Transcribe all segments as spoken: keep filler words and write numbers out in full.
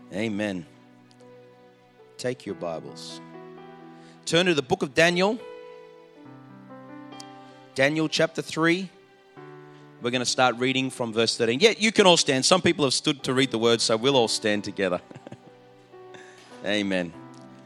Amen. Take your Bibles. Turn to the book of Daniel. Daniel chapter three. We're going to start reading from verse thirteen. Yeah, you can all stand. Some people have stood to read the word, so we'll all stand together. Amen.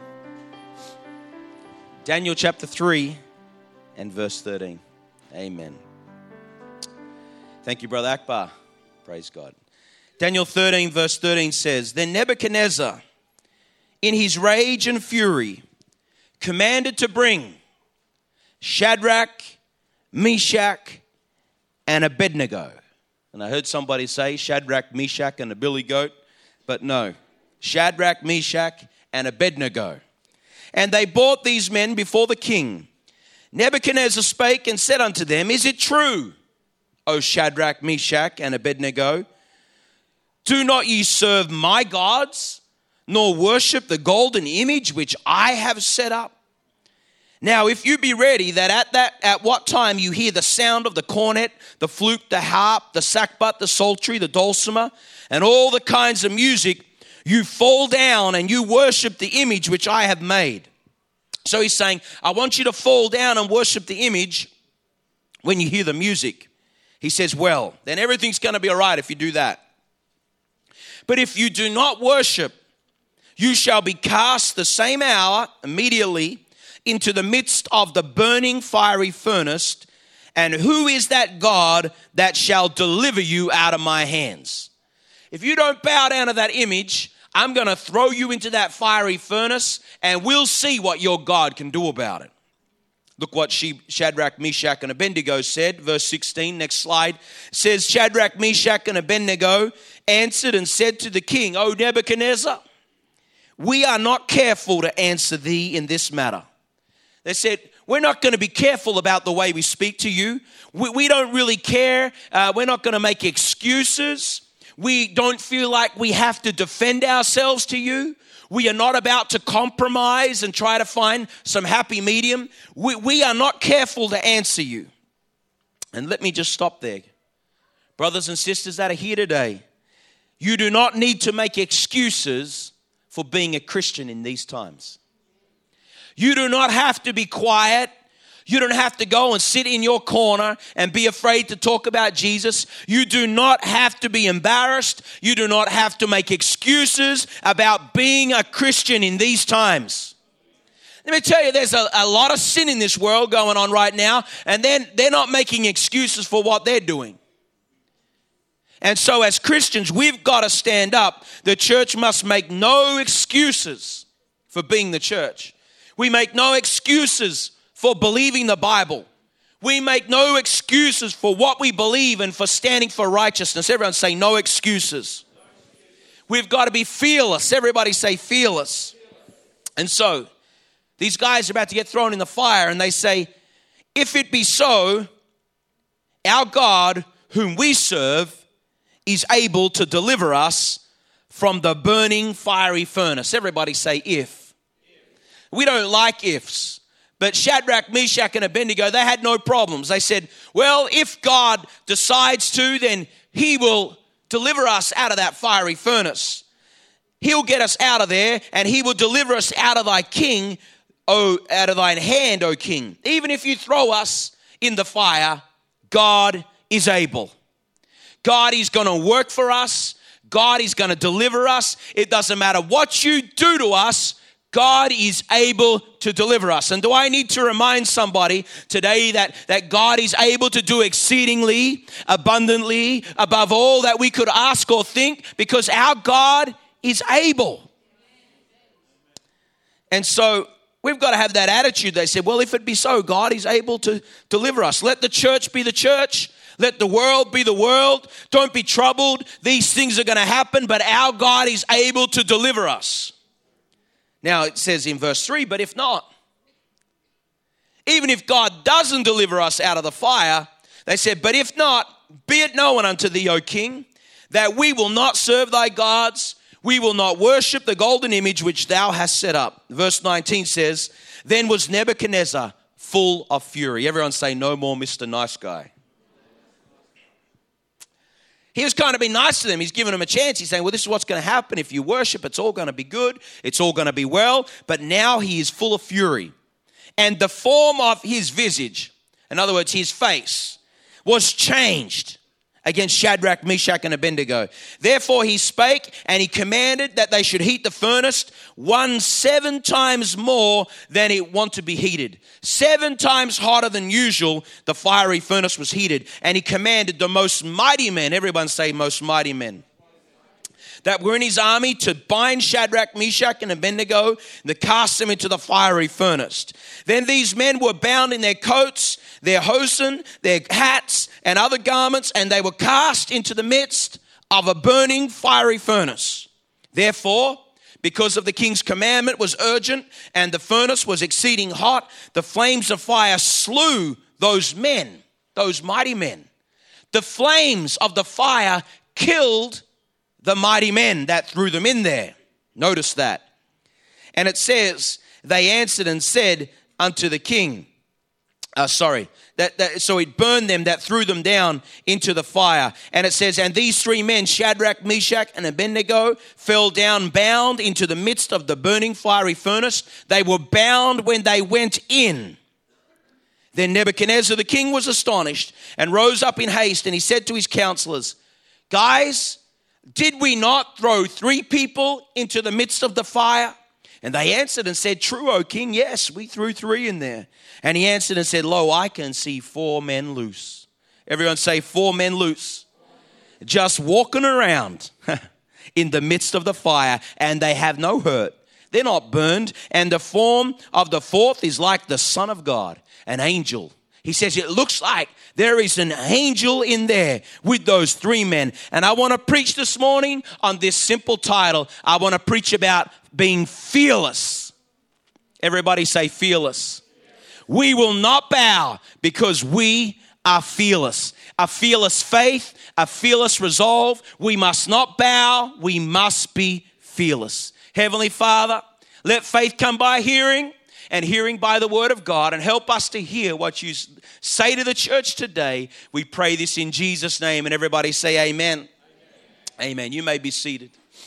Daniel chapter three and verse thirteen. Amen. Thank you, Brother Akbar. Praise God. Daniel thirteen verse thirteen says, Then Nebuchadnezzar, in his rage and fury, commanded to bring Shadrach, Meshach, and Abednego. And I heard somebody say Shadrach, Meshach, and a billy goat, but no. Shadrach, Meshach, and Abednego. And they brought these men before the king. Nebuchadnezzar spake and said unto them, Is it true, O Shadrach, Meshach, and Abednego? Do not ye serve my gods, nor worship the golden image which I have set up? Now, if you be ready, that at that at what time you hear the sound of the cornet, the flute, the harp, the sackbut, the psaltery, the dulcimer, and all the kinds of music, you fall down and you worship the image which I have made. So he's saying, I want you to fall down and worship the image when you hear the music. He says, well, then everything's going to be all right if you do that. But if you do not worship, you shall be cast the same hour immediately into the midst of the burning fiery furnace. And who is that God that shall deliver you out of my hands? If you don't bow down to that image, I'm going to throw you into that fiery furnace and we'll see what your God can do about it. Look what Shadrach, Meshach, and Abednego said. Verse sixteen, next slide, says, Shadrach, Meshach, and Abednego answered and said to the king, O Nebuchadnezzar, we are not careful to answer thee in this matter. They said, we're not going to be careful about the way we speak to you. We, we don't really care. Uh, we're not going to make excuses. We don't feel like we have to defend ourselves to you. We are not about to compromise and try to find some happy medium. We, we are not careful to answer you. And let me just stop there. Brothers and sisters that are here today, you do not need to make excuses for being a Christian in these times. You do not have to be quiet. You don't have to go and sit in your corner and be afraid to talk about Jesus. You do not have to be embarrassed. You do not have to make excuses about being a Christian in these times. Let me tell you, there's a, a lot of sin in this world going on right now, and then they're not making excuses for what they're doing. And so as Christians, we've got to stand up. The church must make no excuses for being the church. We make no excuses for believing the Bible. We make no excuses for what we believe and for standing for righteousness. Everyone say no excuses. We've got to be fearless. Everybody say fearless. And so these guys are about to get thrown in the fire and they say, if it be so, our God whom we serve is able to deliver us from the burning fiery furnace. Everybody say if. We don't like ifs. But Shadrach, Meshach, and Abednego, they had no problems. They said, well, if God decides to, then he will deliver us out of that fiery furnace. He'll get us out of there, and he will deliver us out of thy king, O out of thine hand, O king. Even if you throw us in the fire, God is able. God is going to work for us. God is going to deliver us. It doesn't matter what you do to us, God is able to deliver us. And do I need to remind somebody today that, that God is able to do exceedingly, abundantly, above all that we could ask or think, because our God is able. And so we've got to have that attitude. They said, well, if it be so, God is able to deliver us. Let the church be the church. Let the world be the world. Don't be troubled. These things are going to happen, but our God is able to deliver us. Now it says in verse three, but if not, even if God doesn't deliver us out of the fire, they said, but if not, be it known unto thee, O king, that we will not serve thy gods, we will not worship the golden image which thou hast set up. Verse nineteen says, then was Nebuchadnezzar full of fury. Everyone say, no more Mister Nice Guy. He was kind of being nice to them. He's giving them a chance. He's saying, well, this is what's going to happen. If you worship, it's all going to be good. It's all going to be well. But now he is full of fury. And the form of his visage, in other words, his face, was changed against Shadrach, Meshach, and Abednego. Therefore he spake, and he commanded that they should heat the furnace one seven times more than it want to be heated. Seven times hotter than usual, the fiery furnace was heated. And he commanded the most mighty men, everyone say most mighty men, that were in his army to bind Shadrach, Meshach, and Abednego, and to cast them into the fiery furnace. Then these men were bound in their coats, their hosen, their hats, and other garments, and they were cast into the midst of a burning fiery furnace. Therefore, because of the king's commandment was urgent, and the furnace was exceeding hot, the flames of fire slew those men, those mighty men. The flames of the fire killed the mighty men that threw them in there. Notice that. And it says, they answered and said unto the king, uh, sorry, that, that so it burned them that threw them down into the fire. And it says, and these three men, Shadrach, Meshach, and Abednego, fell down bound into the midst of the burning fiery furnace. They were bound when they went in. Then Nebuchadnezzar the king was astonished and rose up in haste, and he said to his counselors, guys, did we not throw three people into the midst of the fire? And they answered and said, true, O king, yes, we threw three in there. And he answered and said, lo, I can see four men loose. Everyone say four men loose. Just walking around in the midst of the fire, and they have no hurt. They're not burned. And the form of the fourth is like the Son of God, an angel. He says it looks like there is an angel in there with those three men. And I want to preach this morning on this simple title. I want to preach about being fearless. Everybody say fearless. We will not bow because we are fearless. A fearless faith, a fearless resolve. We must not bow. We must be fearless. Heavenly Father, let faith come by hearing, and hearing by the word of God, and help us to hear what you say to the church today. We pray this in Jesus' name, and everybody say amen. Amen. Amen. You may be seated.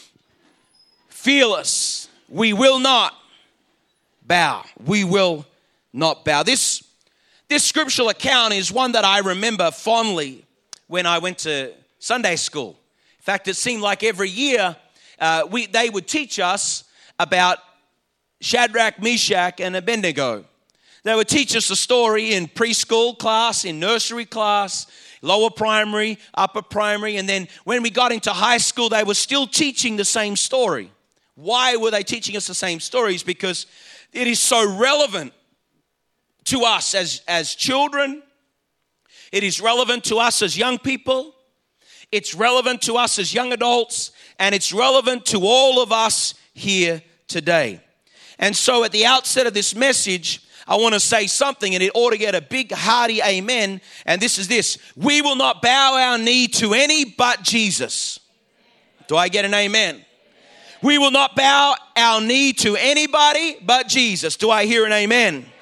Fearless. We will not bow. We will not bow. This, this scriptural account is one that I remember fondly when I went to Sunday school. In fact, it seemed like every year uh, we they would teach us about Shadrach, Meshach, and Abednego. They would teach us a story in preschool class, in nursery class, lower primary, upper primary, and then when we got into high school, they were still teaching the same story. Why were they teaching us the same stories? Because it is so relevant to us as, as children. It is relevant to us as young people. It's relevant to us as young adults, and it's relevant to all of us here today. And so at the outset of this message, I want to say something, and it ought to get a big hearty amen. And this is this: we will not bow our knee to any but Jesus. Do I get an amen? We will not bow our knee to anybody but Jesus. Do I hear an amen? Amen.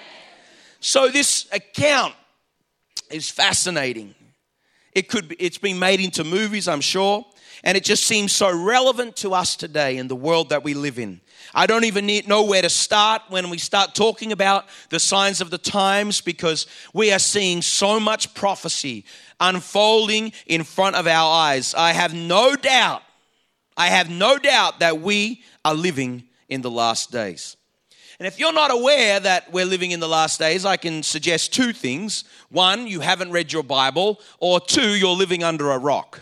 So this account is fascinating. It could be, it's been made into movies, I'm sure. And it just seems so relevant to us today in the world that we live in. I don't even need, know where to start when we start talking about the signs of the times, because we are seeing so much prophecy unfolding in front of our eyes. I have no doubt, I have no doubt that we are living in the last days. And if you're not aware that we're living in the last days, I can suggest two things. One, you haven't read your Bible, or two, you're living under a rock.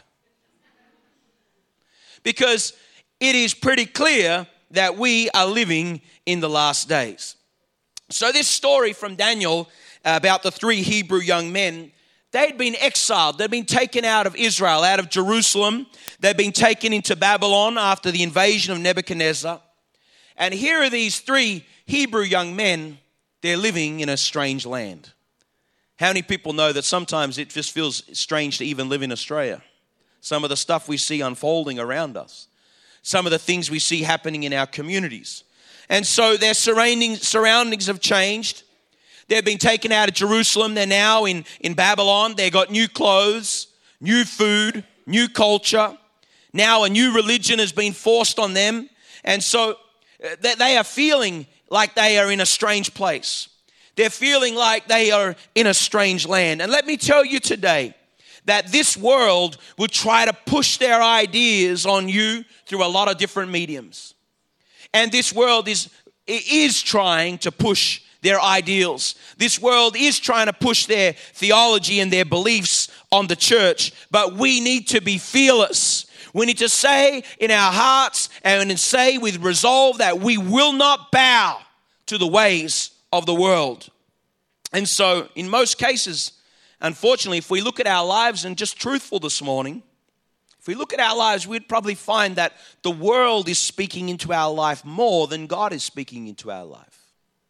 Because it is pretty clear that we are living in the last days. So this story from Daniel about the three Hebrew young men, they'd been exiled. They'd been taken out of Israel, out of Jerusalem. They'd been taken into Babylon after the invasion of Nebuchadnezzar. And here are these three Hebrew young men. They're living in a strange land. How many people know that sometimes it just feels strange to even live in Australia? Some of the stuff we see unfolding around us. Some of the things we see happening in our communities. And so their surroundings, surroundings have changed. They've been taken out of Jerusalem. They're now in, in Babylon. They got new clothes, new food, new culture. Now a new religion has been forced on them. And so they are feeling like they are in a strange place. They're feeling like they are in a strange land. And let me tell you today that this world will try to push their ideas on you through a lot of different mediums. And this world is, is trying to push their ideals. This world is trying to push their theology and their beliefs on the church. But we need to be fearless. We need to say in our hearts and say with resolve that we will not bow to the ways of the world. And so in most cases, unfortunately, if we look at our lives and just truthful this morning, if we look at our lives, we'd probably find that the world is speaking into our life more than God is speaking into our life.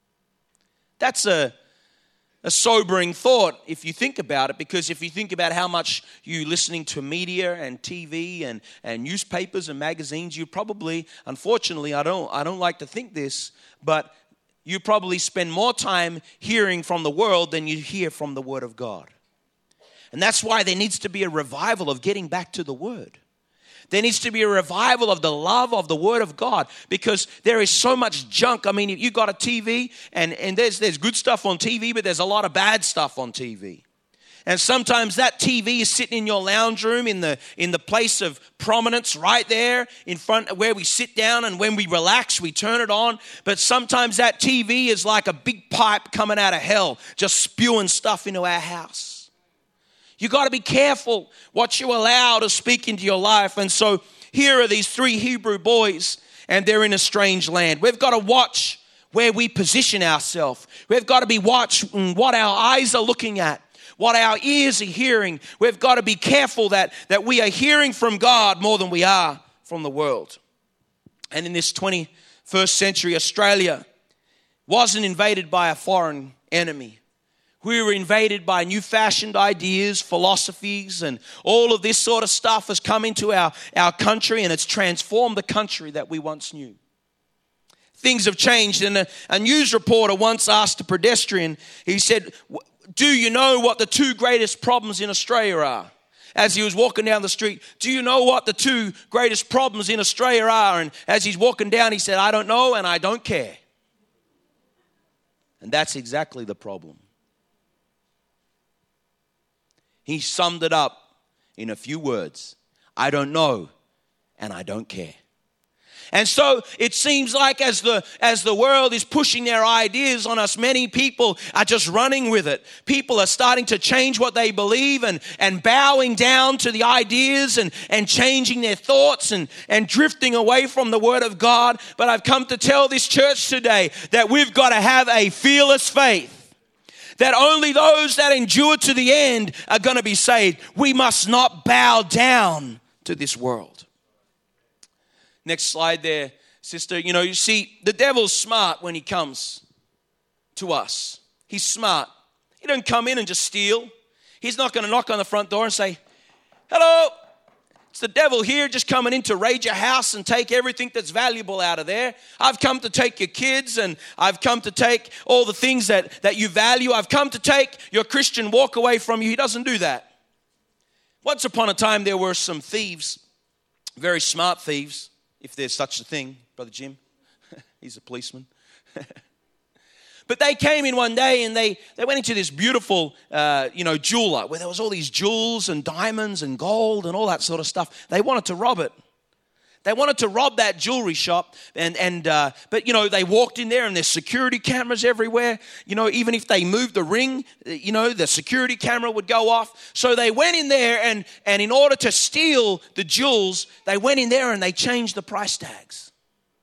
That's a A sobering thought if you think about it, because if you think about how much you listening to media and T V and, and newspapers and magazines, you probably, unfortunately, I don't I don't like to think this, but you probably spend more time hearing from the world than you hear from the Word of God. And that's why there needs to be a revival of getting back to the Word. There needs to be a revival of the love of the Word of God, because there is so much junk. I mean, you got a T V and, and there's, there's good stuff on T V, but there's a lot of bad stuff on T V. And sometimes that T V is sitting in your lounge room in the in the place of prominence right there in front where we sit down, and when we relax, we turn it on. But sometimes that T V is like a big pipe coming out of hell, just spewing stuff into our house. You got to be careful what you allow to speak into your life. And so here are these three Hebrew boys, and they're in a strange land. We've got to watch where we position ourselves. We've got to be watching what our eyes are looking at, what our ears are hearing. We've got to be careful that, that we are hearing from God more than we are from the world. And in this twenty-first century, Australia wasn't invaded by a foreign enemy. We were invaded by new-fashioned ideas, philosophies, and all of this sort of stuff has come into our, our country, and it's transformed the country that we once knew. Things have changed, and a, a news reporter once asked a pedestrian, he said, do you know what the two greatest problems in Australia are? As he was walking down the street, do you know what the two greatest problems in Australia are? And as he's walking down, he said, I don't know and I don't care. And that's exactly the problem. He summed it up in a few words. I don't know and I don't care. And so it seems like as the as the world is pushing their ideas on us, many people are just running with it. People are starting to change what they believe and, and bowing down to the ideas and, and changing their thoughts and, and drifting away from the Word of God. But I've come to tell this church today that we've got to have a fearless faith. That only those that endure to the end are going to be saved. We must not bow down to this world. Next slide there, sister. You know, you see, the devil's smart when he comes to us. He's smart. He doesn't come in and just steal. He's not going to knock on the front door and say, hello, it's the devil here just coming in to raid your house and take everything that's valuable out of there. I've come to take your kids, and I've come to take all the things that, that you value. I've come to take your Christian walk away from you. He doesn't do that. Once upon a time, there were some thieves, very smart thieves, if there's such a thing, Brother Jim. He's a policeman. But they came in one day and they, they went into this beautiful, uh, you know, jeweler where there was all these jewels and diamonds and gold and all that sort of stuff. They wanted to rob it. They wanted to rob that jewelry shop, and and uh, but you know they walked in there and there's security cameras everywhere. You know, even if they moved the ring, you know the security camera would go off. So they went in there and and in order to steal the jewels, they went in there and they changed the price tags.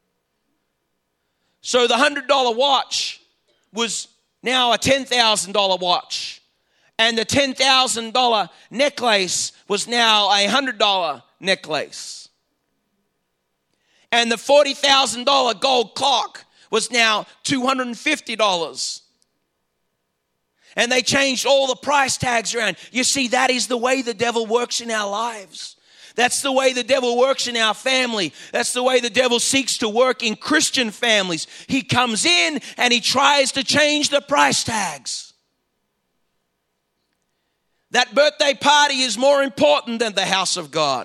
So the hundred dollar watch was now a ten thousand dollar watch, and the ten thousand dollar necklace was now a hundred dollar necklace. And the forty thousand dollar gold clock was now two hundred fifty dollars. And they changed all the price tags around. You see, that is the way the devil works in our lives. That's the way the devil works in our family. That's the way the devil seeks to work in Christian families. He comes in and he tries to change the price tags. That birthday party is more important than the house of God.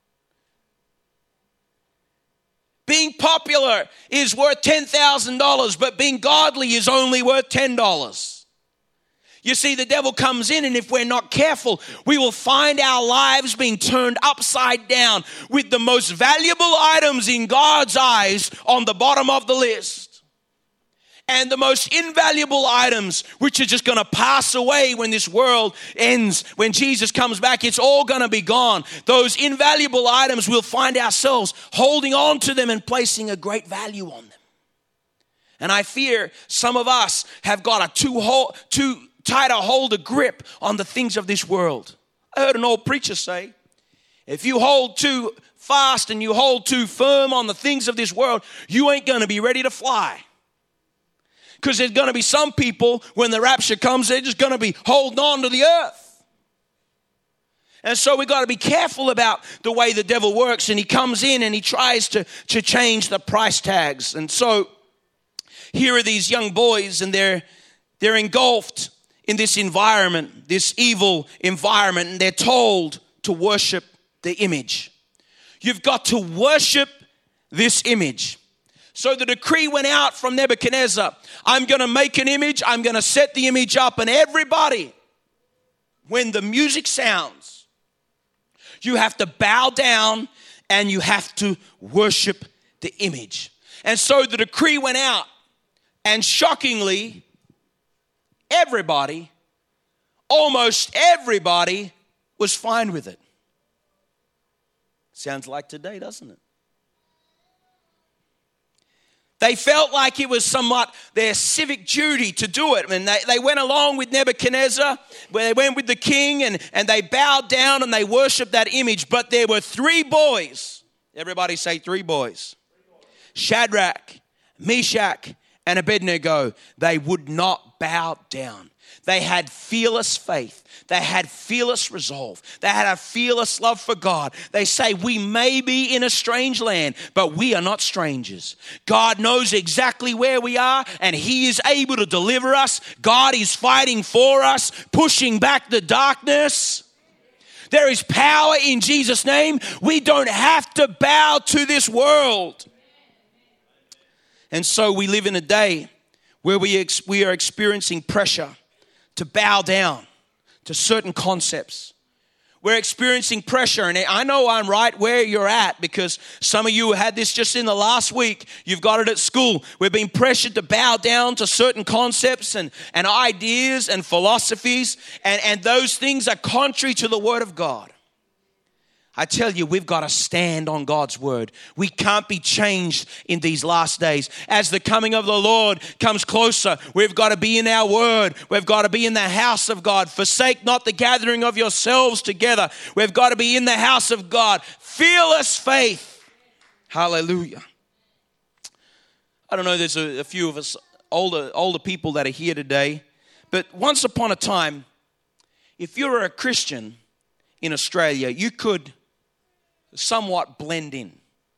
Being popular is worth ten thousand dollars, but being godly is only worth ten dollars. You see, the devil comes in, and if we're not careful, we will find our lives being turned upside down with the most valuable items in God's eyes on the bottom of the list. And the most invaluable items, which are just going to pass away when this world ends, when Jesus comes back, it's all going to be gone. Those invaluable items, we'll find ourselves holding on to them and placing a great value on them. And I fear some of us have got a too, hold, too tight a hold, a grip on the things of this world. I heard an old preacher say, if you hold too fast and you hold too firm on the things of this world, you ain't going to be ready to fly. Because there's going to be some people, when the rapture comes, they're just going to be holding on to the earth. And so we've got to be careful about the way the devil works. And he comes in and he tries to, to change the price tags. And so here are these young boys, and they're, they're engulfed in this environment, this evil environment. And they're told to worship the image. You've got to worship this image. So the decree went out from Nebuchadnezzar. I'm going to make an image. I'm going to set the image up. And everybody, when the music sounds, you have to bow down and you have to worship the image. And so the decree went out. And shockingly, everybody, almost everybody, was fine with it. Sounds like today, doesn't it? They felt like it was somewhat their civic duty to do it. And they, they went along with Nebuchadnezzar, where they went with the king, and, and they bowed down and they worshiped that image. But there were three boys. Everybody say three boys. Shadrach, Meshach, and Abednego. They would not bow down. They had fearless faith. They had fearless resolve. They had a fearless love for God. They say, we may be in a strange land, but we are not strangers. God knows exactly where we are, and He is able to deliver us. God is fighting for us, pushing back the darkness. There is power in Jesus' name. We don't have to bow to this world. And so we live in a day where we, ex- we are experiencing pressure to bow down to certain concepts. We're experiencing pressure, and I know I'm right where you're at, because some of you had this just in the last week. You've got it at school. We're being pressured to bow down to certain concepts and, and ideas and philosophies, and, and those things are contrary to the Word of God. I tell you, we've got to stand on God's word. We can't be changed in these last days. As the coming of the Lord comes closer, we've got to be in our word. We've got to be in the house of God. Forsake not the gathering of yourselves together. We've got to be in the house of God. Fearless faith. Hallelujah. I don't know, there's a, a few of us older, older people that are here today. But once upon a time, if you were a Christian in Australia, you could somewhat blend in.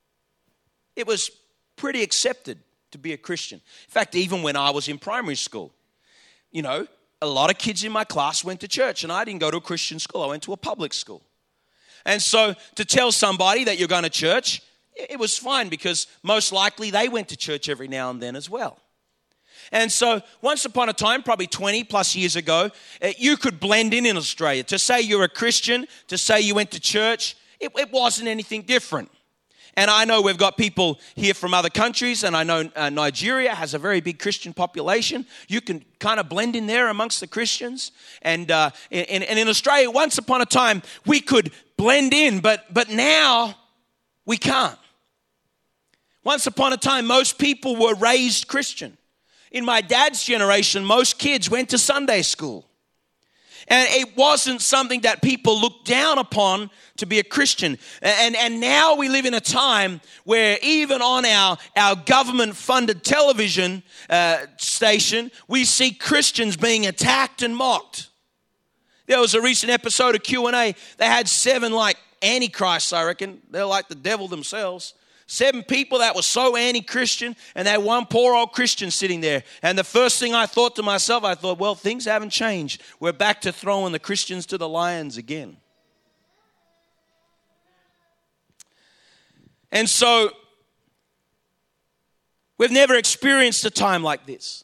It was pretty accepted to be a Christian. In fact, even when I was in primary school, you know, a lot of kids in my class went to church, and I didn't go to a Christian school. I went to a public school. And so to tell somebody that you're going to church, it was fine, because most likely they went to church every now and then as well. And so once upon a time, probably twenty plus years ago, you could blend in in Australia. To say you're a Christian, to say you went to church, it, it wasn't anything different. And I know we've got people here from other countries, and I know uh, Nigeria has a very big Christian population. You can kind of blend in there amongst the Christians. And, uh, and, and in Australia, once upon a time, we could blend in, but, but now we can't. Once upon a time, most people were raised Christian. In my dad's generation, most kids went to Sunday school. And it wasn't something that people looked down upon to be a Christian. And, and now we live in a time where even on our, our government-funded television uh, station, we see Christians being attacked and mocked. There was a recent episode of Q and A. They had seven, like, antichrists, I reckon. They're like the devil themselves. Seven people that were so anti-Christian, and they had one poor old Christian sitting there. And the first thing I thought to myself, I thought, well, things haven't changed. We're back to throwing the Christians to the lions again. And so, we've never experienced a time like this.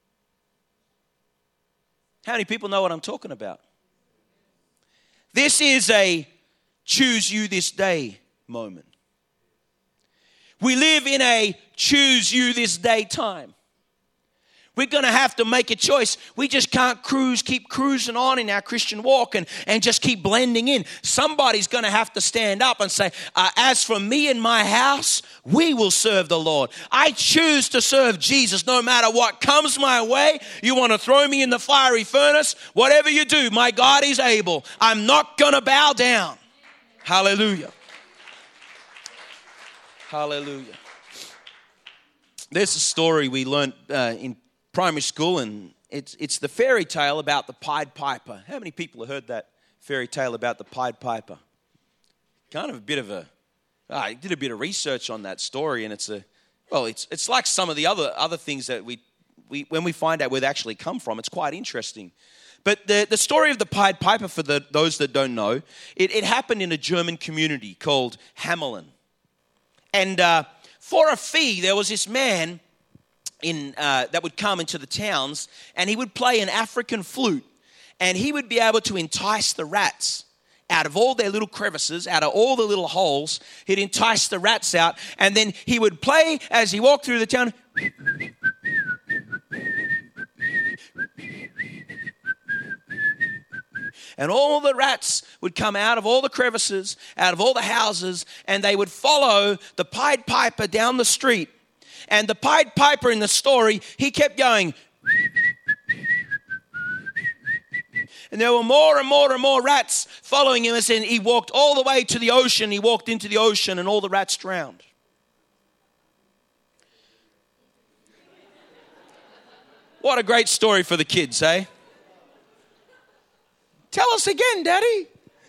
How many people know what I'm talking about? This is a choose you this day moment. We live in a choose you this day time. We're going to have to make a choice. We just can't cruise, keep cruising on in our Christian walk and, and just keep blending in. Somebody's going to have to stand up and say, uh, as for me and my house, we will serve the Lord. I choose to serve Jesus no matter what comes my way. You want to throw me in the fiery furnace? Whatever you do, my God is able. I'm not going to bow down. Hallelujah. Hallelujah. There's a story we learned uh, in primary school, and it's it's the fairy tale about the Pied Piper. How many people have heard that fairy tale about the Pied Piper? Kind of a bit of a, I did a bit of research on that story, and it's a, well, it's it's like some of the other other things that we we when we find out where they actually come from, it's quite interesting. But the, the story of the Pied Piper, for the, those that don't know, it, it happened in a German community called Hamelin. And uh, for a fee, there was this man in uh, that would come into the towns, and he would play an African flute, and he would be able to entice the rats out of all their little crevices, out of all the little holes. He'd entice the rats out, and then he would play as he walked through the town. And all the rats would come out of all the crevices, out of all the houses, and they would follow the Pied Piper down the street. And the Pied Piper in the story, he kept going. And there were more and more and more rats following him as he walked all the way to the ocean. He walked into the ocean and all the rats drowned. What a great story for the kids, eh? Tell us again, Daddy.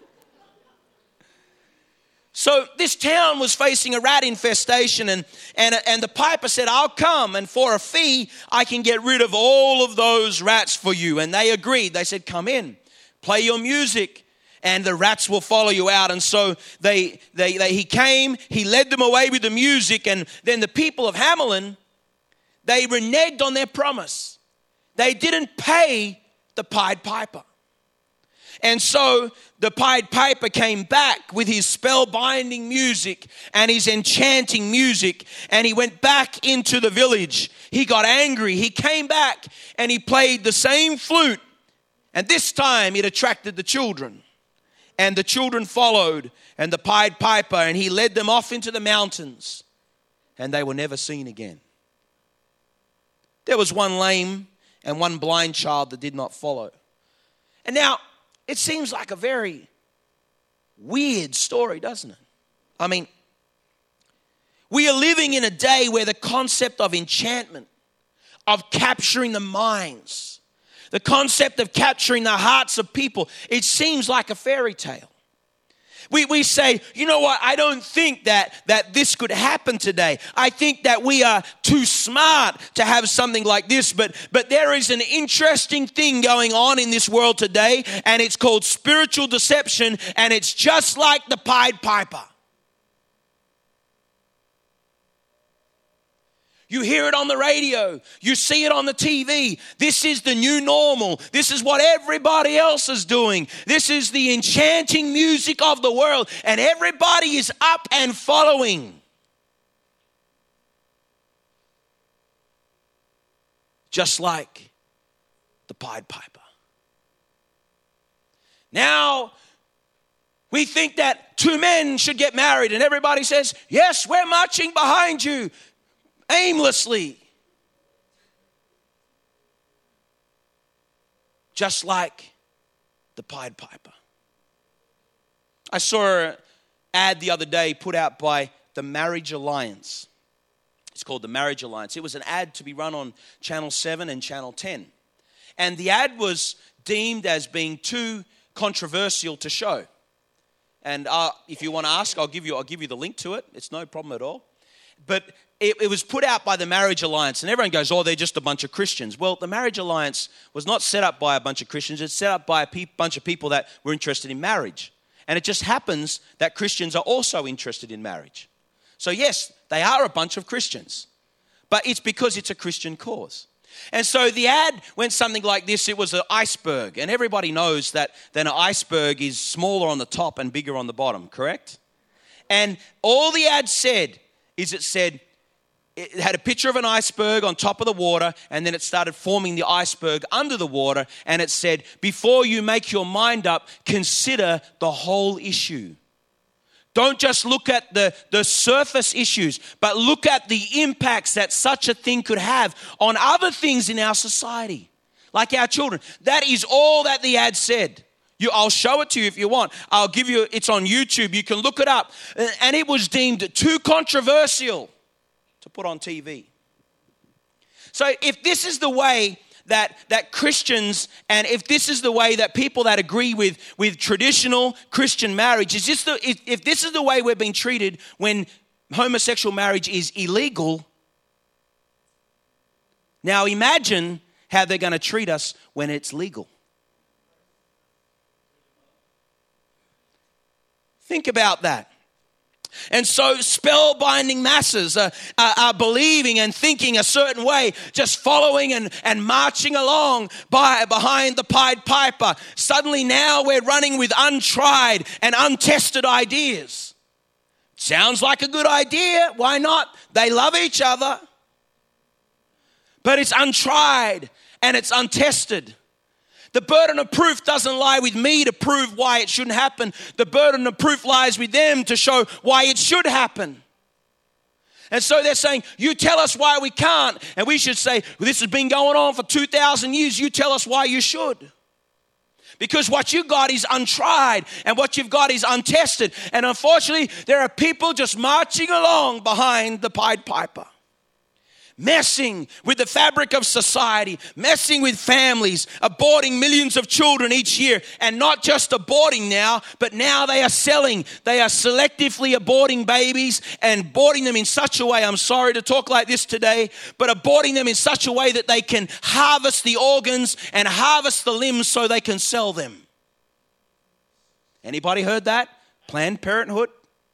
So this town was facing a rat infestation, and, and, and the piper said, I'll come, and for a fee, I can get rid of all of those rats for you. And they agreed. They said, come in, play your music, and the rats will follow you out. And so they, they, they he came, he led them away with the music, and then the people of Hamelin, they reneged on their promise. They didn't pay the Pied Piper. And so the Pied Piper came back with his spellbinding music and his enchanting music, and he went back into the village. He got angry. He came back and he played the same flute, and this time it attracted the children. And the children followed, and the Pied Piper, and he led them off into the mountains, and they were never seen again. There was one lame and one blind child that did not follow. And now, it seems like a very weird story, doesn't it? I mean, we are living in a day where the concept of enchantment, of capturing the minds, the concept of capturing the hearts of people, it seems like a fairy tale. We we say, you know what, I don't think that, that this could happen today. I think that we are too smart to have something like this. But, but there is an interesting thing going on in this world today, and it's called spiritual deception, and it's just like the Pied Piper. You hear it on the radio. You see it on the T V. This is the new normal. This is what everybody else is doing. This is the enchanting music of the world. And everybody is up and following. Just like the Pied Piper. Now, we think that two men should get married. And everybody says, yes, we're marching behind you. Aimlessly. Just like the Pied Piper. I saw an ad the other day put out by the Marriage Alliance. It's called the Marriage Alliance. It was an ad to be run on Channel seven and Channel ten. And the ad was deemed as being too controversial to show. And uh, if you want to ask, I'll give you, I'll give you the link to it. It's no problem at all. but it, it was put out by the Marriage Alliance, and everyone goes, oh, they're just a bunch of Christians. Well, the Marriage Alliance was not set up by a bunch of Christians. It's set up by a pe- bunch of people that were interested in marriage. And it just happens that Christians are also interested in marriage. So yes, they are a bunch of Christians, but it's because it's a Christian cause. And so the ad went something like this. It was an iceberg, and everybody knows that then an iceberg is smaller on the top and bigger on the bottom, correct? And all the ad said is it said, it had a picture of an iceberg on top of the water, and then it started forming the iceberg under the water, and it said, before you make your mind up, consider the whole issue. Don't just look at the, the surface issues, but look at the impacts that such a thing could have on other things in our society, like our children. That is all that the ad said. You, I'll show it to you if you want. I'll give you, it's on YouTube. You can look it up. And it was deemed too controversial to put on T V. So if this is the way that that Christians, and if this is the way that people that agree with, with traditional Christian marriage, is this the, if, if this is the way we're being treated when homosexual marriage is illegal, now imagine how they're going to treat us when it's legal. Think about that. And so spellbinding masses are, are, are believing and thinking a certain way, just following and, and marching along by behind the Pied Piper. Suddenly now we're running with untried and untested ideas. Sounds like a good idea. Why not? They love each other. But it's untried and it's untested. The burden of proof doesn't lie with me to prove why it shouldn't happen. The burden of proof lies with them to show why it should happen. And so they're saying, you tell us why we can't. And we should say, well, this has been going on for two thousand years. You tell us why you should. Because what you got is untried and what you've got is untested. And unfortunately, there are people just marching along behind the Pied Piper, messing with the fabric of society, messing with families, aborting millions of children each year, and not just aborting now, but now they are selling. They are selectively aborting babies and aborting them in such a way, I'm sorry to talk like this today, but aborting them in such a way that they can harvest the organs and harvest the limbs so they can sell them. Anybody heard that? Planned Parenthood?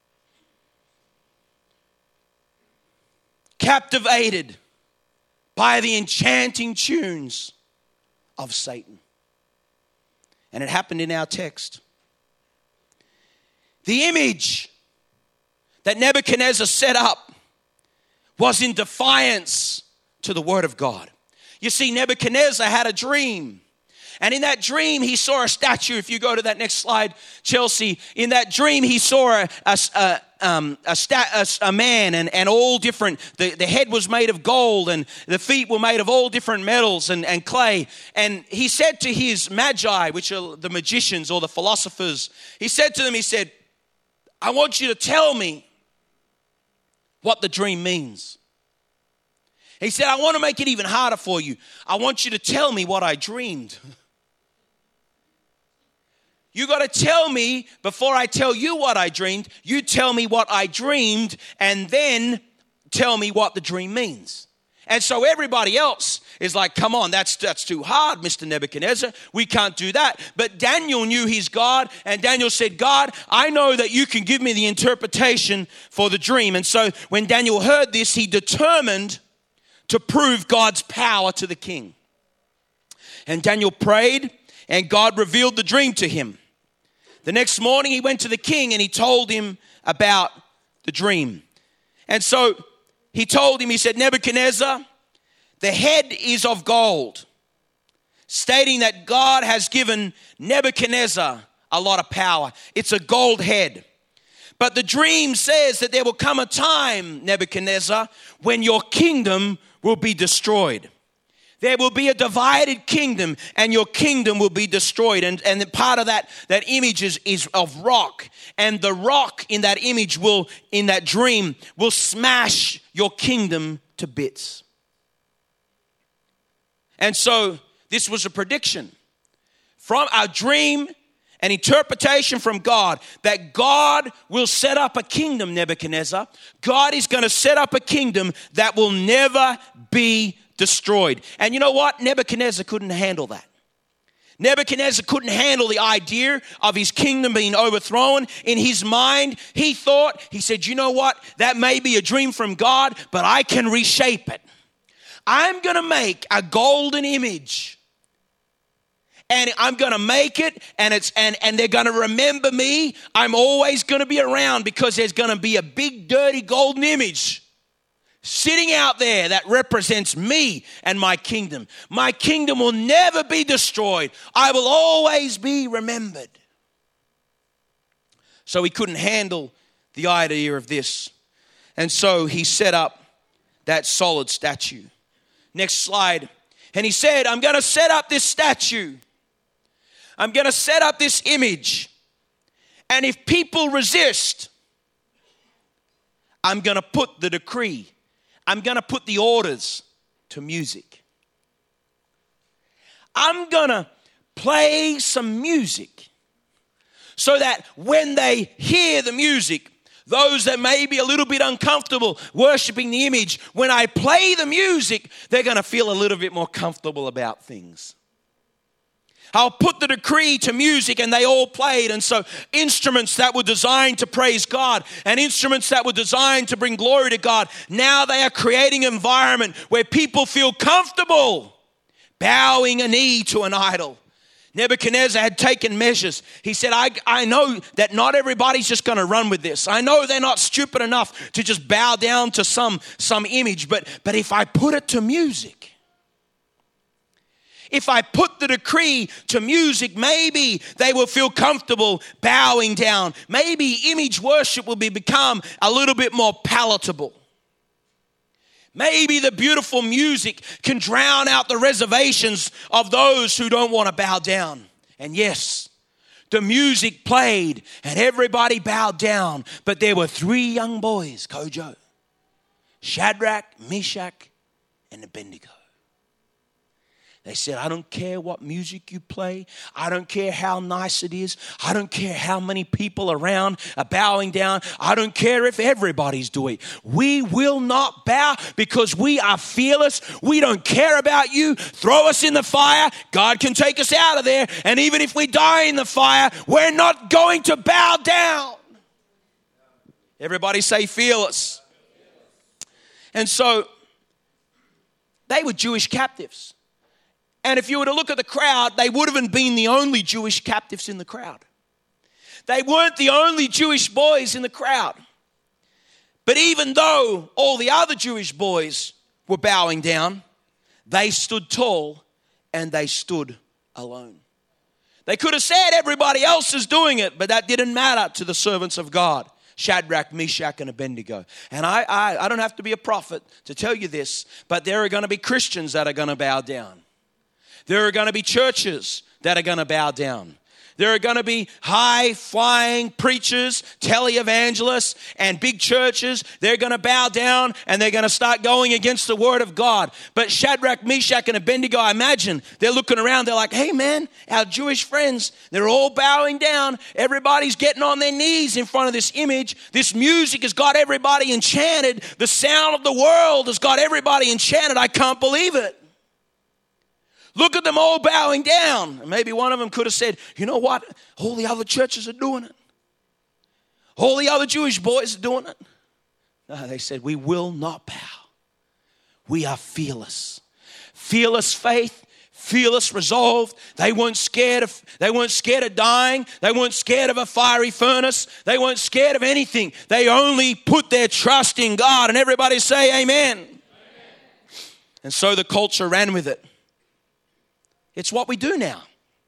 Captivated by the enchanting tunes of Satan. And it happened in our text. The image that Nebuchadnezzar set up was in defiance to the word of God. You see, Nebuchadnezzar had a dream. And in that dream, he saw a statue. If you go to that next slide, Chelsea, in that dream, he saw a, a, a, um, a, sta- a, a man and, and all different, the, the head was made of gold and the feet were made of all different metals and, and clay. And he said to his magi, which are the magicians or the philosophers, he said to them, he said, I want you to tell me what the dream means. He said, I want to make it even harder for you. I want you to tell me what I dreamed. You got to tell me before I tell you what I dreamed. You tell me what I dreamed and then tell me what the dream means. And so everybody else is like, come on, that's that's too hard, Mister Nebuchadnezzar. We can't do that. But Daniel knew his God, and Daniel said, God, I know that you can give me the interpretation for the dream. And so when Daniel heard this, he determined to prove God's power to the king. And Daniel prayed, and God revealed the dream to him. The next morning, he went to the king, and he told him about the dream. And so he told him, he said, Nebuchadnezzar, the head is of gold, stating that God has given Nebuchadnezzar a lot of power. It's a gold head. But the dream says that there will come a time, Nebuchadnezzar, when your kingdom will be destroyed. There will be a divided kingdom and your kingdom will be destroyed. And, and part of that, that image is, is of rock. And the rock in that image will, in that dream, will smash your kingdom to bits. And so this was a prediction from our dream an interpretation from God that God will set up a kingdom, Nebuchadnezzar. God is going to set up a kingdom that will never be destroyed. And you know what? Nebuchadnezzar couldn't handle that. Nebuchadnezzar couldn't handle the idea of his kingdom being overthrown. In his mind, he thought, he said, you know what? That may be a dream from God, but I can reshape it. I'm going to make a golden image. And I'm going to make it, and it's and, and they're going to remember me. I'm always going to be around because there's going to be a big, dirty golden image sitting out there that represents me and my kingdom. My kingdom will never be destroyed. I will always be remembered. So he couldn't handle the idea of this. And so he set up that solid statue. Next slide. And he said, I'm going to set up this statue. I'm going to set up this image. And if people resist, I'm going to put the decree. I'm going to put the orders to music. I'm going to play some music so that when they hear the music, those that may be a little bit uncomfortable worshiping the image, when I play the music, they're going to feel a little bit more comfortable about things. I'll put the decree to music, and they all played. And so instruments that were designed to praise God and instruments that were designed to bring glory to God, now they are creating an environment where people feel comfortable bowing a knee to an idol. Nebuchadnezzar had taken measures. He said, I, I know that not everybody's just going to run with this. I know they're not stupid enough to just bow down to some, some image, but, but if I put it to music, if I put the decree to music, maybe they will feel comfortable bowing down. Maybe image worship will be become a little bit more palatable. Maybe the beautiful music can drown out the reservations of those who don't want to bow down. And yes, the music played and everybody bowed down. But there were three young boys, Kojo, Shadrach, Meshach, and Abednego. They said, I don't care what music you play. I don't care how nice it is. I don't care how many people around are bowing down. I don't care if everybody's doing it. We will not bow because we are fearless. We don't care about you. Throw us in the fire. God can take us out of there. And even if we die in the fire, we're not going to bow down. Everybody say fearless. And so they were Jewish captives. And if you were to look at the crowd, they would have been the only Jewish captives in the crowd. They weren't the only Jewish boys in the crowd. But even though all the other Jewish boys were bowing down, they stood tall and they stood alone. They could have said everybody else is doing it, but that didn't matter to the servants of God, Shadrach, Meshach, and Abednego. And I, I, I don't have to be a prophet to tell you this, but there are going to be Christians that are going to bow down. There are going to be churches that are going to bow down. There are going to be high-flying preachers, televangelists, and big churches. They're going to bow down and they're going to start going against the word of God. But Shadrach, Meshach, and Abednego, I imagine, they're looking around. They're like, hey, man, our Jewish friends, they're all bowing down. Everybody's getting on their knees in front of this image. This music has got everybody enchanted. The sound of the world has got everybody enchanted. I can't believe it. Look at them all bowing down. And maybe one of them could have said, you know what? All the other churches are doing it. All the other Jewish boys are doing it. No, they said, we will not bow. We are fearless. Fearless faith, fearless resolve. They weren't scared of, they weren't scared of dying. They weren't scared of a fiery furnace. They weren't scared of anything. They only put their trust in God. And everybody say amen. Amen. And so the culture ran with it. It's what we do now.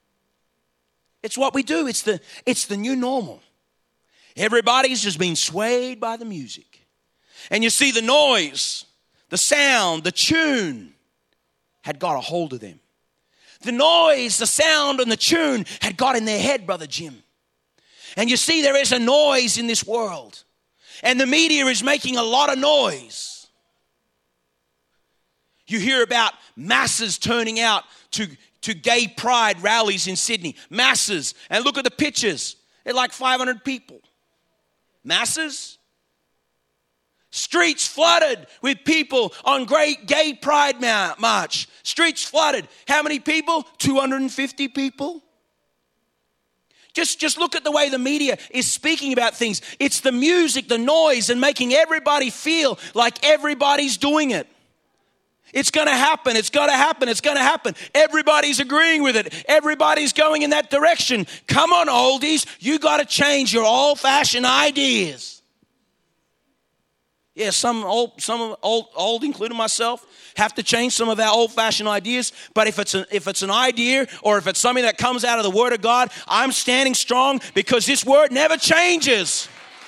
It's what we do. It's the, it's the new normal. Everybody's just being swayed by the music. And you see the noise, the sound, the tune had got a hold of them. The noise, the sound, and the tune had got in their head, Brother Jim. And you see there is a noise in this world. And the media is making a lot of noise. You hear about masses turning out to, to gay pride rallies in Sydney. Masses. And look at the pictures. They're like five hundred people. Masses. Streets flooded with people on great gay pride march. Streets flooded. How many people? two hundred fifty people. Just, just look at the way the media is speaking about things. It's the music, the noise, and making everybody feel like everybody's doing it. It's going to happen. It's going to happen. It's going to happen. Everybody's agreeing with it. Everybody's going in that direction. Come on, oldies. You got to change your old-fashioned ideas. Yeah, some old, some old, old, including myself, have to change some of our old-fashioned ideas. But if it's, a, if it's an idea or if it's something that comes out of the Word of God, I'm standing strong because this Word never changes.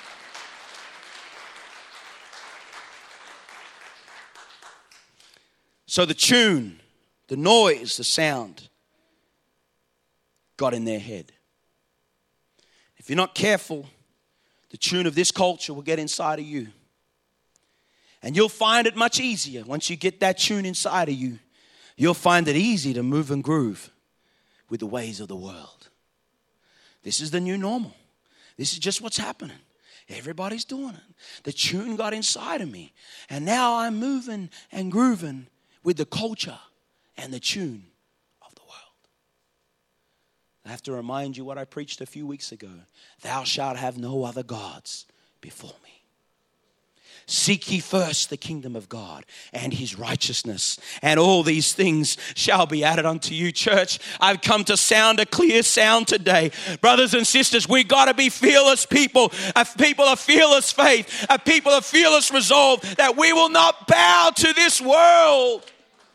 So the tune, the noise, the sound got in their head. If you're not careful, the tune of this culture will get inside of you. And you'll find it much easier once you get that tune inside of you. You'll find it easy to move and groove with the ways of the world. This is the new normal. This is just what's happening. Everybody's doing it. The tune got inside of me. And now I'm moving and grooving with the culture and the tune of the world. I have to remind you what I preached a few weeks ago. Thou shalt have no other gods before me. Seek ye first the kingdom of God and his righteousness, and all these things shall be added unto you. Church, I've come to sound a clear sound today. Brothers and sisters, we got to be fearless people, a people of fearless faith, a people of fearless resolve, that we will not bow to this world.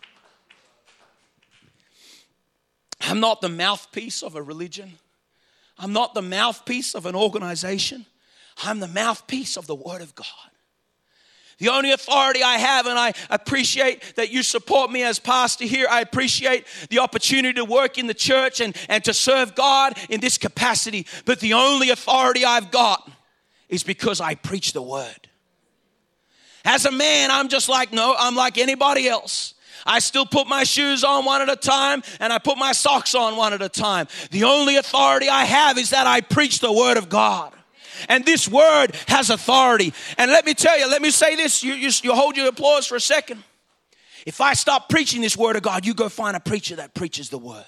I'm not the mouthpiece of a religion. I'm not the mouthpiece of an organization. I'm the mouthpiece of the Word of God. The only authority I have, and I appreciate that you support me as pastor here. I appreciate the opportunity to work in the church and, and to serve God in this capacity. But the only authority I've got is because I preach the Word. As a man, I'm just like, no, I'm like anybody else. I still put my shoes on one at a time, and I put my socks on one at a time. The only authority I have is that I preach the Word of God. And this word has authority. And let me tell you, let me say this. You, you, you hold your applause for a second. If I stop preaching this Word of God, you go find a preacher that preaches the Word.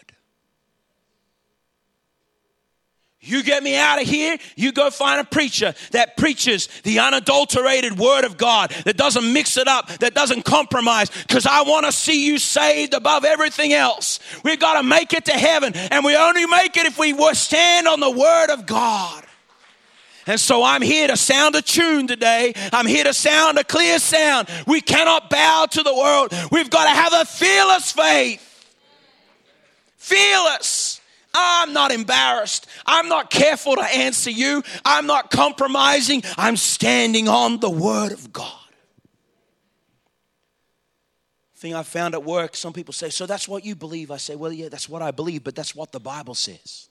You get me out of here, you go find a preacher that preaches the unadulterated Word of God, that doesn't mix it up, that doesn't compromise, because I want to see you saved above everything else. We've got to make it to heaven, and we only make it if we stand on the Word of God. And so I'm here to sound a tune today. I'm here to sound a clear sound. We cannot bow to the world. We've got to have a fearless faith. Fearless. I'm not embarrassed. I'm not careful to answer you. I'm not compromising. I'm standing on the Word of God. Thing I found at work, some people say, so that's what you believe. I say, well, yeah, that's what I believe, but that's what the Bible says.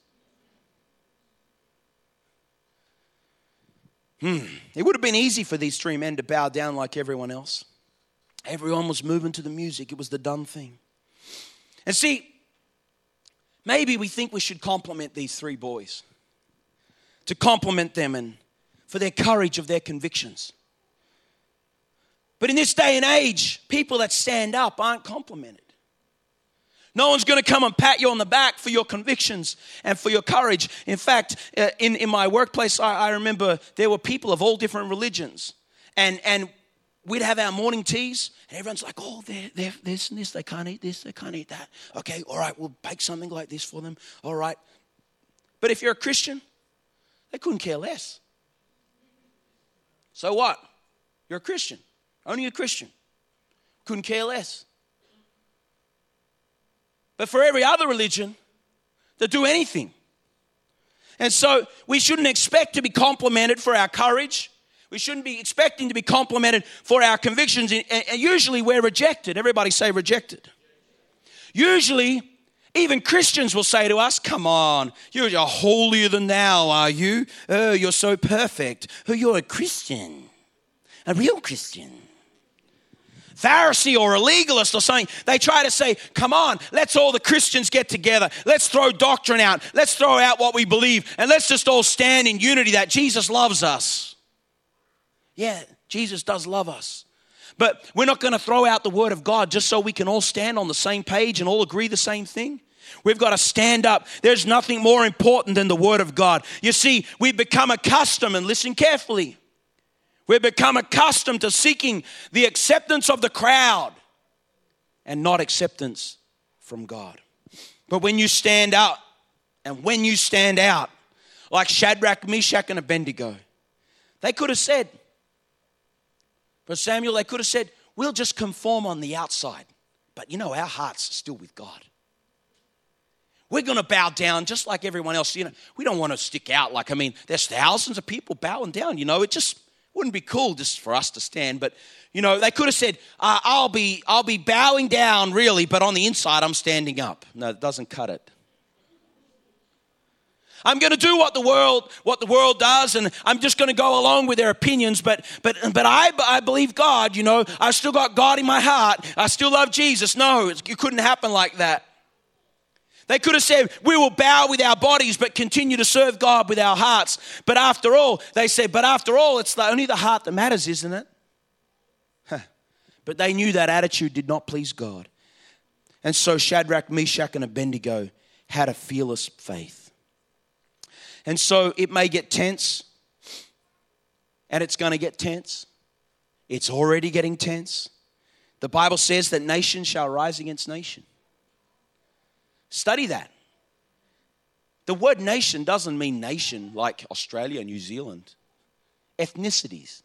Hmm. It would have been easy for these three men to bow down like everyone else. Everyone was moving to the music. It was the done thing. And see, maybe we think we should compliment these three boys. To compliment them and for their courage of their convictions. But in this day and age, people that stand up aren't complimented. No one's going to come and pat you on the back for your convictions and for your courage. In fact, uh, in, in my workplace, I, I remember there were people of all different religions. And, and we'd have our morning teas, and everyone's like, oh, they're, they're this and this, they can't eat this, they can't eat that. Okay, all right, we'll bake something like this for them. All right. But if you're a Christian, they couldn't care less. So what? You're a Christian. Only a Christian. Couldn't care less. But for every other religion, they'll do anything. And so we shouldn't expect to be complimented for our courage. We shouldn't be expecting to be complimented for our convictions. And usually we're rejected. Everybody say rejected. Usually, even Christians will say to us, come on, you're holier than thou, are you? Oh, you're so perfect. Oh, you're a Christian. A real Christian. Pharisee or a legalist or something. They try to say, come on, let's all the Christians get together. Let's throw doctrine out. Let's throw out what we believe. And let's just all stand in unity that Jesus loves us. Yeah, Jesus does love us. But we're not going to throw out the word of God just so we can all stand on the same page and all agree the same thing. We've got to stand up. There's nothing more important than the word of God. You see, we've become accustomed, and listen carefully, we've become accustomed to seeking the acceptance of the crowd and not acceptance from God. But when you stand out, and when you stand out, like Shadrach, Meshach, and Abednego, they could have said, but Samuel, they could have said, we'll just conform on the outside. But you know, our hearts are still with God. We're going to bow down just like everyone else. You know, we don't want to stick out. Like, I mean, there's thousands of people bowing down. You know, it just wouldn't be cool just for us to stand. But, you know, they could have said, uh, I'll be I'll be bowing down really, but on the inside I'm standing up. No, it doesn't cut it. I'm going to do what the world what the world does, and I'm just going to go along with their opinions. But but but I I believe God. You know, I still got God in my heart. I still love Jesus. No, it couldn't happen like that. They could have said, we will bow with our bodies but continue to serve God with our hearts. But after all, they said, but after all, it's the, only the heart that matters, isn't it? Huh. But they knew that attitude did not please God. And so Shadrach, Meshach, and Abednego had a fearless faith. And so it may get tense, and it's going to get tense. It's already getting tense. The Bible says that nation shall rise against nation. Study that. The word nation doesn't mean nation like Australia, New Zealand. Ethnicities.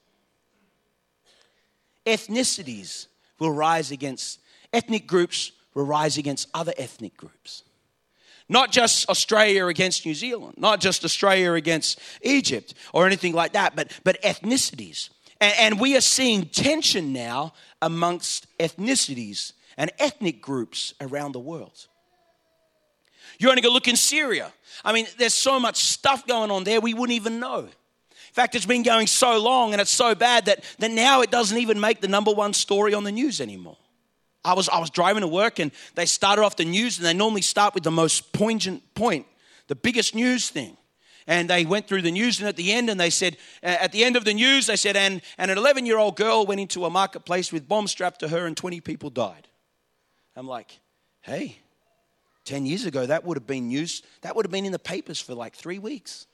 Ethnicities will rise against, ethnic groups will rise against other ethnic groups. Not just Australia against New Zealand, not just Australia against Egypt or anything like that, but, but ethnicities. And, and we are seeing tension now amongst ethnicities and ethnic groups around the world. You're only going to look in Syria. I mean, there's so much stuff going on there we wouldn't even know. In fact, it's been going so long and it's so bad that, that now it doesn't even make the number one story on the news anymore. I was I was driving to work and they started off the news, and they normally start with the most poignant point, the biggest news thing. And they went through the news, and at the end, and they said, at the end of the news, they said, and, and an eleven-year-old girl went into a marketplace with bombs strapped to her and twenty people died. I'm like, hey. Ten years ago, that would have been news. That would have been in the papers for like three weeks.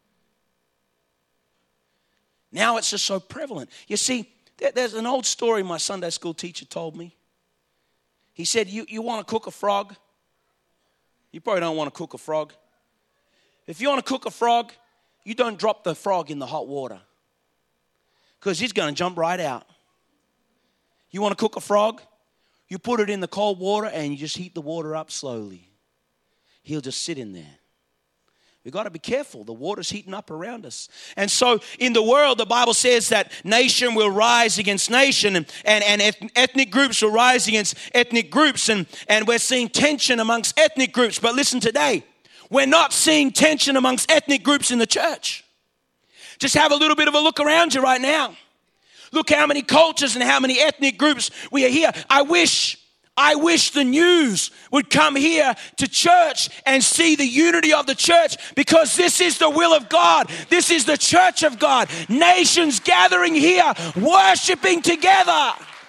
Now it's just so prevalent. You see, there's an old story my Sunday school teacher told me. He said, you, you want to cook a frog? You probably don't want to cook a frog. If you want to cook a frog, you don't drop the frog in the hot water, because he's going to jump right out. You want to cook a frog? You put it in the cold water and you just heat the water up slowly. He'll just sit in there. We've got to be careful. The water's heating up around us. And so in the world, the Bible says that nation will rise against nation, and, and, and ethnic groups will rise against ethnic groups. And, and we're seeing tension amongst ethnic groups. But listen today, we're not seeing tension amongst ethnic groups in the church. Just have a little bit of a look around you right now. Look how many cultures and how many ethnic groups we are here. I wish, I wish the news would come here to church and see the unity of the church, because this is the will of God. This is the church of God. Nations gathering here, worshiping together.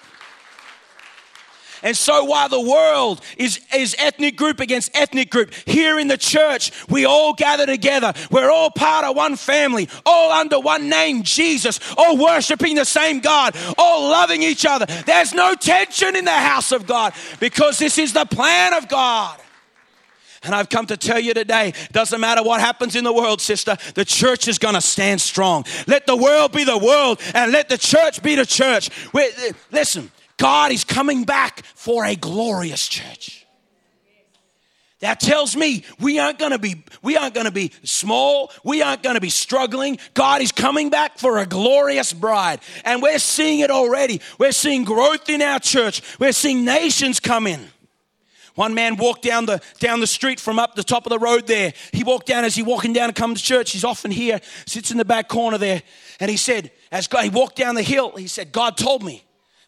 And so while the world is, is ethnic group against ethnic group, here in the church, we all gather together. We're all part of one family, all under one name, Jesus, all worshiping the same God, all loving each other. There's no tension in the house of God, because this is the plan of God. And I've come to tell you today, doesn't matter what happens in the world, sister, the church is going to stand strong. Let the world be the world, and let the church be the church. We're, listen. God is coming back for a glorious church. That tells me we aren't going to be we aren't going to be small. We aren't going to be struggling. God is coming back for a glorious bride. And we're seeing it already. We're seeing growth in our church. We're seeing nations come in. One man walked down the down the street from up the top of the road there. He walked down as he walking down to come to church. He's often here, sits in the back corner there. And he said, as God, he walked down the hill, he said, God told me,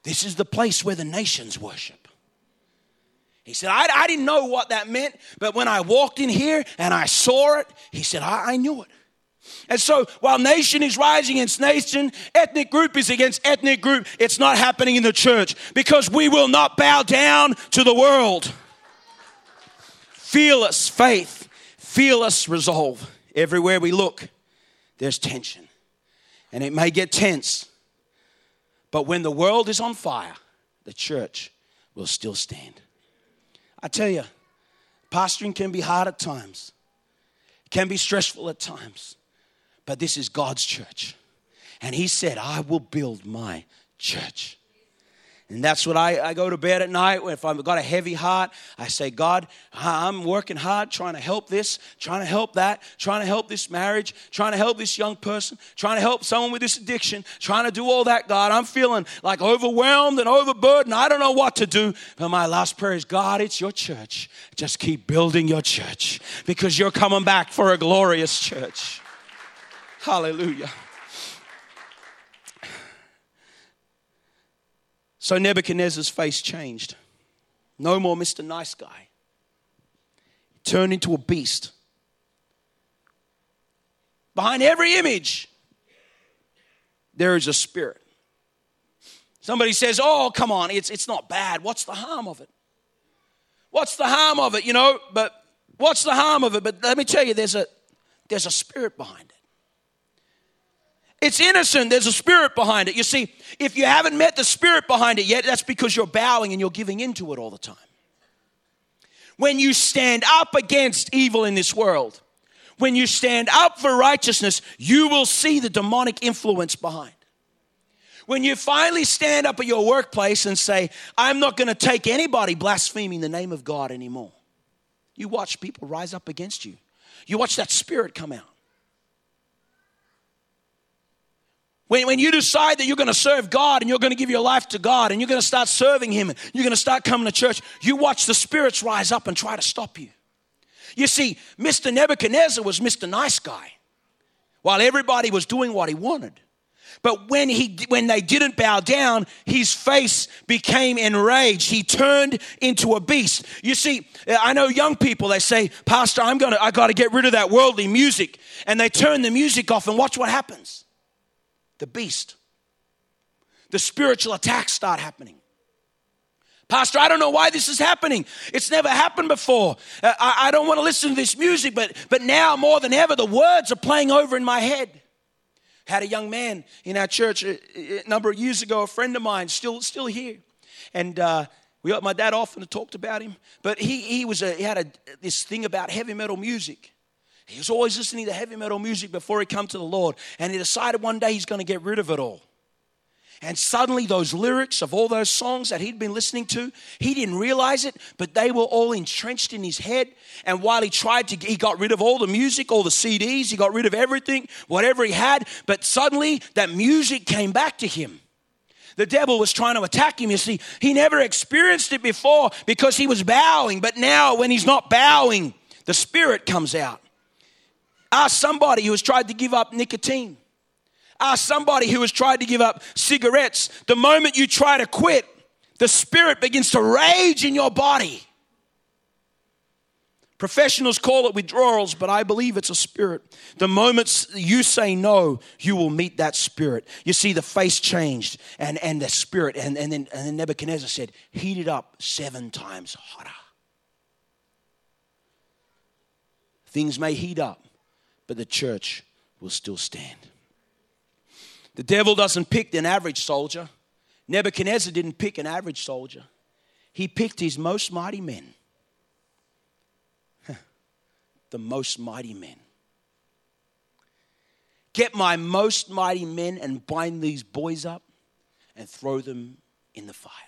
This is the place where the nations worship. He said, I, I didn't know what that meant, but when I walked in here and I saw it, he said, I, I knew it. And so while nation is rising against nation, ethnic group is against ethnic group, it's not happening in the church because we will not bow down to the world. Fearless faith, fearless resolve. Everywhere we look, there's tension. And it may get tense. But when the world is on fire, the church will still stand. I tell you, pastoring can be hard at times. It can be stressful at times. But this is God's church. And he said, I will build my church. And that's what I, I go to bed at night. If I've got a heavy heart, I say, God, I'm working hard trying to help this, trying to help that, trying to help this marriage, trying to help this young person, trying to help someone with this addiction, trying to do all that, God. I'm feeling like overwhelmed and overburdened. I don't know what to do. But my last prayer is, God, it's your church. Just keep building your church because you're coming back for a glorious church. Hallelujah. So Nebuchadnezzar's face changed. No more Mister Nice Guy. He turned into a beast. Behind every image, there is a spirit. Somebody says, oh, come on, it's, it's not bad. What's the harm of it? What's the harm of it, you know? But what's the harm of it? But let me tell you, there's a, there's a spirit behind it. It's innocent. There's a spirit behind it. You see, if you haven't met the spirit behind it yet, that's because you're bowing and you're giving into it all the time. When you stand up against evil in this world, when you stand up for righteousness, you will see the demonic influence behind. When you finally stand up at your workplace and say, I'm not going to take anybody blaspheming the name of God anymore, you watch people rise up against you. You watch that spirit come out. When, when you decide that you're going to serve God and you're going to give your life to God and you're going to start serving Him and you're going to start coming to church, you watch the spirits rise up and try to stop you. You see, Mister Nebuchadnezzar was Mister Nice Guy while everybody was doing what he wanted. But when he when they didn't bow down, his face became enraged. He turned into a beast. You see, I know young people, they say, Pastor, I'm gonna I gotta get rid of that worldly music. And they turn the music off and watch what happens. The beast. The spiritual attacks start happening. Pastor, I don't know why this is happening. It's never happened before. Uh, I, I don't want to listen to this music, but, but now more than ever, the words are playing over in my head. Had a young man in our church a, a number of years ago, a friend of mine, still still here. And uh, we got my dad often talked about him. But he he was a, he had a, this thing about heavy metal music. He was always listening to heavy metal music before he came to the Lord. And he decided one day he's going to get rid of it all. And suddenly those lyrics of all those songs that he'd been listening to, he didn't realize it, but they were all entrenched in his head. And while he tried to, he got rid of all the music, all the C Ds, he got rid of everything, whatever he had. But suddenly that music came back to him. The devil was trying to attack him. You see, he never experienced it before because he was bowing. But now when he's not bowing, the spirit comes out. Ask somebody who has tried to give up nicotine. Ask somebody who has tried to give up cigarettes. The moment you try to quit, the spirit begins to rage in your body. Professionals call it withdrawals, but I believe it's a spirit. The moment you say no, you will meet that spirit. You see, the face changed and, and the spirit, and, and, then, and then Nebuchadnezzar said, heat it up seven times hotter. Things may heat up, but the church will still stand. The devil doesn't pick an average soldier. Nebuchadnezzar didn't pick an average soldier. He picked his most mighty men. The most mighty men. Get my most mighty men and bind these boys up and throw them in the fire.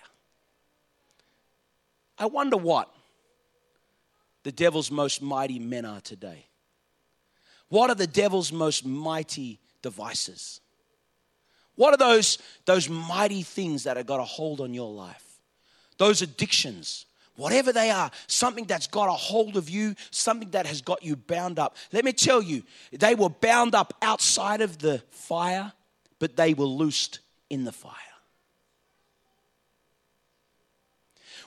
I wonder what the devil's most mighty men are today. What are the devil's most mighty devices? What are those, those mighty things that have got a hold on your life? Those addictions, whatever they are, something that's got a hold of you, something that has got you bound up. Let me tell you, they were bound up outside of the fire, but they were loosed in the fire.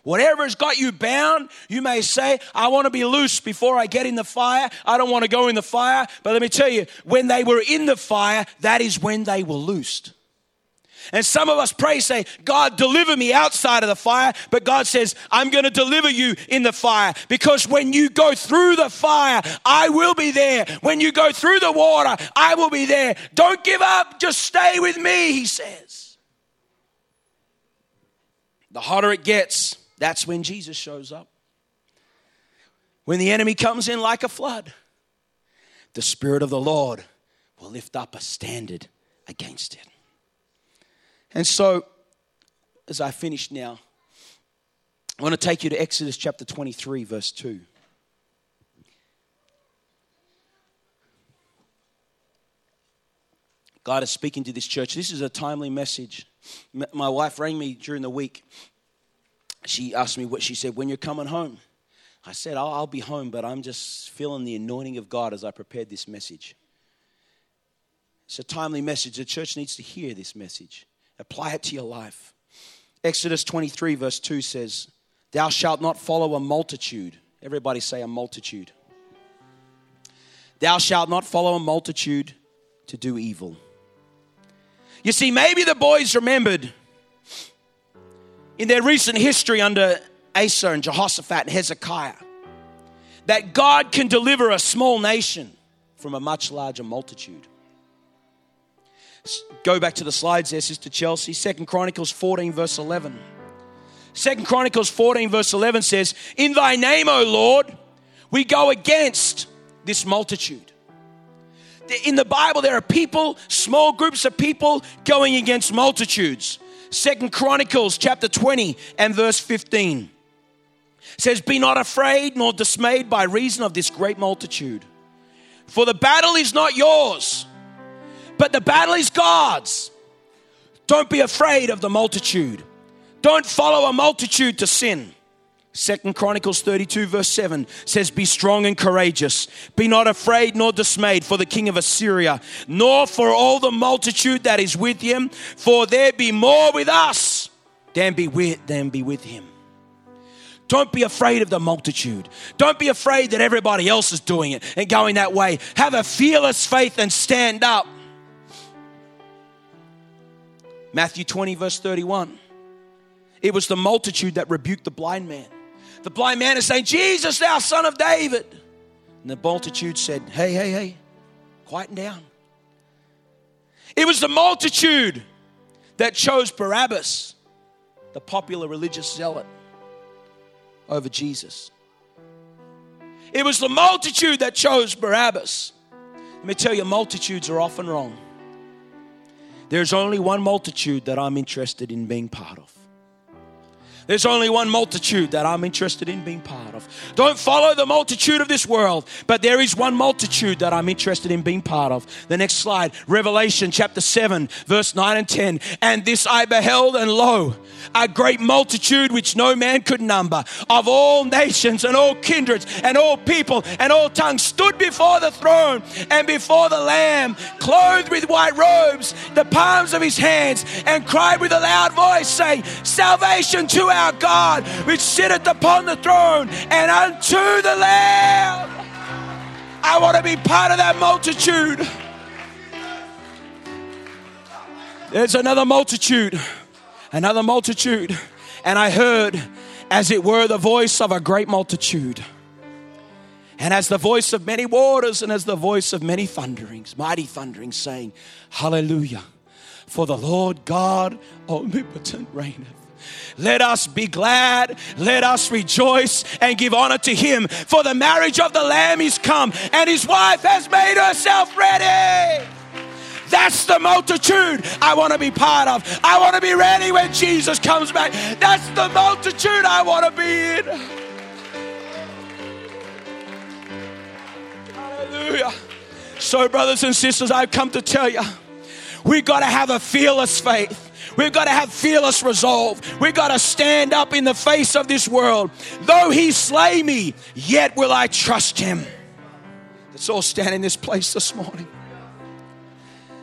Whatever has got you bound, you may say, I want to be loose before I get in the fire. I don't want to go in the fire. But let me tell you, when they were in the fire, that is when they were loosed. And some of us pray, say, God, deliver me outside of the fire. But God says, I'm going to deliver you in the fire. Because when you go through the fire, I will be there. When you go through the water, I will be there. Don't give up. Just stay with me, he says. The hotter it gets, that's when Jesus shows up. When the enemy comes in like a flood, the Spirit of the Lord will lift up a standard against it. And so, as I finish now, I want to take you to Exodus chapter twenty-three, verse two. God is speaking to this church. This is a timely message. My wife rang me during the week. She asked me what she said, when you're coming home. I said, oh, I'll be home, but I'm just feeling the anointing of God as I prepared this message. It's a timely message. The church needs to hear this message. Apply it to your life. Exodus twenty-three verse two says, thou shalt not follow a multitude. Everybody say a multitude. Thou shalt not follow a multitude to do evil. You see, maybe the boys remembered in their recent history under Asa and Jehoshaphat and Hezekiah that God can deliver a small nation from a much larger multitude. Go back to the slides there, Sister Chelsea. Second Chronicles fourteen, verse eleven. Second Chronicles fourteen, verse eleven says, in thy name, O Lord, we go against this multitude. In the Bible, there are people, small groups of people going against multitudes. Second Chronicles chapter twenty and verse fifteen says, be not afraid nor dismayed by reason of this great multitude. For the battle is not yours, but the battle is God's. Don't be afraid of the multitude. Don't follow a multitude to sin. Second Chronicles thirty-two verse seven says, be strong and courageous. Be not afraid nor dismayed for the king of Assyria, nor for all the multitude that is with him. For there be more with us than be with, than be with him. Don't be afraid of the multitude. Don't be afraid that everybody else is doing it and going that way. Have a fearless faith and stand up. Matthew twenty verse thirty-one. It was the multitude that rebuked the blind man. The blind man is saying, Jesus, thou son of David. And the multitude said, hey, hey, hey, quieten down. It was the multitude that chose Barabbas, the popular religious zealot, over Jesus. It was the multitude that chose Barabbas. Let me tell you, multitudes are often wrong. There's only one multitude that I'm interested in being part of. There's only one multitude that I'm interested in being part of. Don't follow the multitude of this world, but there is one multitude that I'm interested in being part of. The next slide, Revelation chapter seven, verse nine and ten. And this I beheld, and lo, a great multitude which no man could number, of all nations and all kindreds and all people and all tongues, stood before the throne and before the Lamb, clothed with white robes, the palms of his hands, and cried with a loud voice, saying, salvation to our God, which sitteth upon the throne, and unto the Lamb. I want to be part of that multitude. There's another multitude, another multitude, and I heard, as it were, the voice of a great multitude, and as the voice of many waters, and as the voice of many thunderings, mighty thunderings, saying, hallelujah, for the Lord God omnipotent reigneth. Let us be glad, let us rejoice and give honor to him, for the marriage of the Lamb is come, and his wife has made herself ready. That's the multitude I want to be part of. I want to be ready when Jesus comes back. That's the multitude I want to be in. Hallelujah. So, brothers and sisters, I've come to tell you, we've got to have a fearless faith. We've got to have fearless resolve. We've got to stand up in the face of this world. Though he slay me, yet will I trust him. Let's all stand in this place this morning.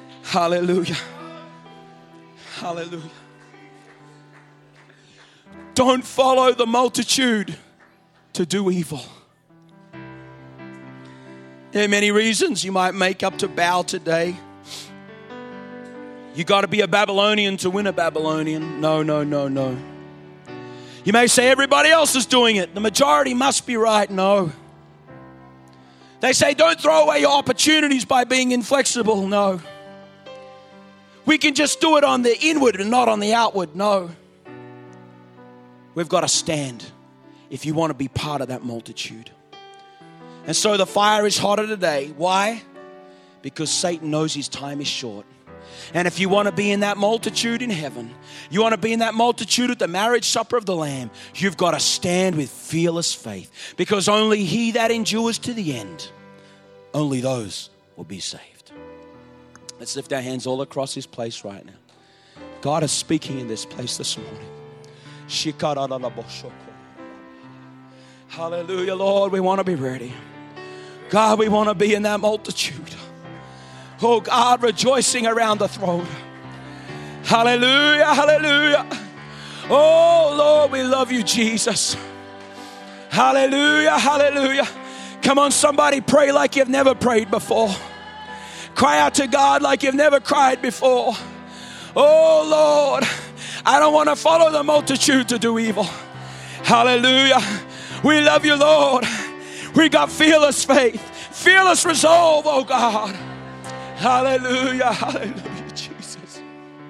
Hallelujah. Hallelujah. Don't follow the multitude to do evil. There are many reasons you might make up to bow today. You got to be a Babylonian to win a Babylonian. No, no, no, no. You may say everybody else is doing it. The majority must be right. No. They say don't throw away your opportunities by being inflexible. No. We can just do it on the inward and not on the outward. No. We've got to stand if you want to be part of that multitude. And so the fire is hotter today. Why? Because Satan knows his time is short. And if you want to be in that multitude in heaven, you want to be in that multitude at the marriage supper of the Lamb, you've got to stand with fearless faith. Because only he that endures to the end, only those will be saved. Let's lift our hands all across this place right now. God is speaking in this place this morning. Hallelujah, Lord, we want to be ready. God, we want to be in that multitude. Oh, God, rejoicing around the throne. Hallelujah, hallelujah. Oh, Lord, we love you, Jesus. Hallelujah, hallelujah. Come on, somebody, pray like you've never prayed before. Cry out to God like you've never cried before. Oh, Lord, I don't want to follow the multitude to do evil. Hallelujah. We love you, Lord. We got fearless faith, fearless resolve, oh God. Hallelujah, hallelujah, Jesus.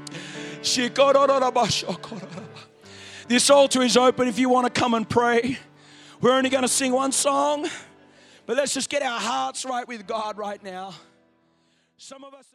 This altar is open if you want to come and pray. We're only going to sing one song, but let's just get our hearts right with God right now. Some of us